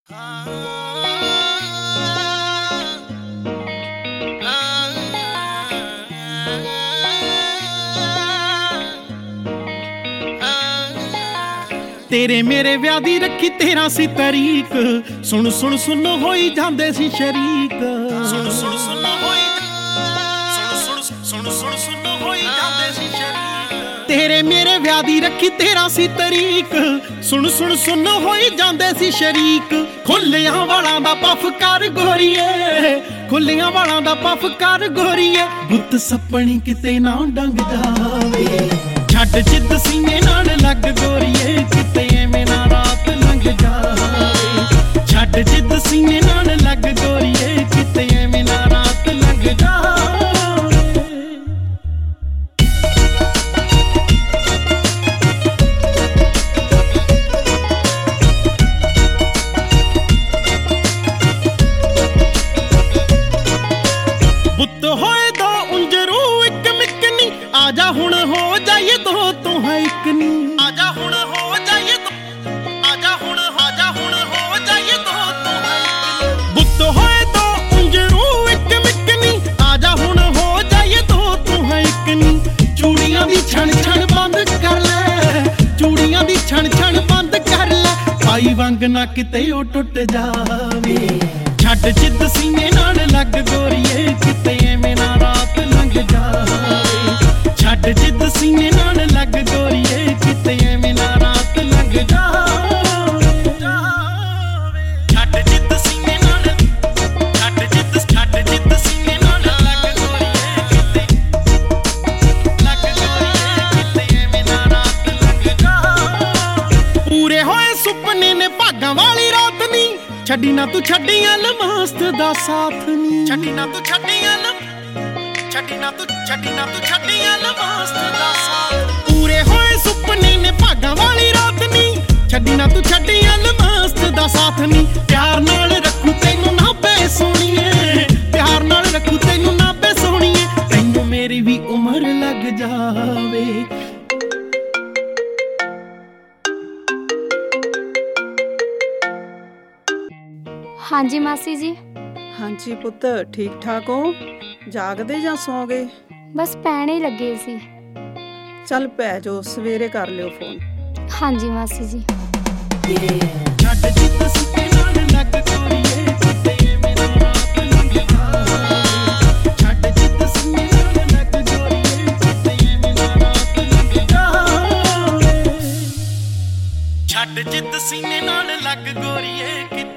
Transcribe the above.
तेरे मेरे विआह दी रखी 13 सी तारीख, सुन सुन सुन होई जांदे सी शरीक। सुन सुन सुन होई जांदे सी शरीक। तेरे मेरे विआह दी रखी 13 सी तारीख, सुन सुन सुन होई जांदे सी शरीक। खुल्लियां वालां दा पफ कर गोरीए, खुल्लियां वालां दा पफ कर गोरीए। गुੱਤ सपनी किते ना डंग जावे, छड्ड जिद्द सीने नाल लग गोरीए। किते एवें ना रात लंघ जावे, छड्ड जिद्द सीने नाल लग गोरीए। किते एवें ना रात लंघ जावे। बुੱਤ होए दो उंजरू इक मिकनी, आजा हुण हो जाइए दो तू है इक नी। आजा हुण हो जाइए दो, आजा हुण हो जाइए दो तू है इक नी। बुੱਤ होए दो उंजरू इक मिकनी, आजा हुण हो जाइए दो तू है इक नी। चूड़ियां दी छण छण बंद कर ले, चूड़ियां दी छण छण बंद कर ले। पाई वंग ना किते ओ टुट जावे, छड्ड जिद्द सीने नाल लग गोरीए। किते एवें ना रात लंघ जावे, छड्ड जिद्द सीने नाल लग गोरीए। किते एवें ना रात लंघ जावे। छड्ड जिद्द सीने नाल, छड्ड जिद्द सीने नाल लग गोरीए। किते लग गोरीए। किते एवें ना रात लंघ जावे। पूरे होए सुपने ने भागां वाली रात नी, छड्डी ना तू छड्डी अलमास्त दा साथ नी। छड्डी ना तू छड्डी अलमास्त दा साथ। पूरे होए सुपने ने भागां वाली रात नी, छड्डी ना तू छड्डी अलमास्त दा साथ नी। प्यार नाल रखू तैनू नाभे सोहणीए, प्यार नाल रखू तैनू नाभे सोहणीए। तैनू मेरी भी उम्र लग जावे। हाँ जी मासी जी। हाँ जी पुत्त, ठीक ठाक हो? जागदे जां सौ गए? बस पैणे ही लगे सी। चल पै जाओ, सवेरे कर लियो फोन। हाँ जी मासी जी। छड्ड जिद्द सीने नाल लग गोरीए। किते एवें ना रात लंघ जावे, छड्ड जिद्द सीने नाल लग गोरीए। किते एवें ना रात लंघ जावे, छड्ड जिद्द सीने नाल लग गोरीए।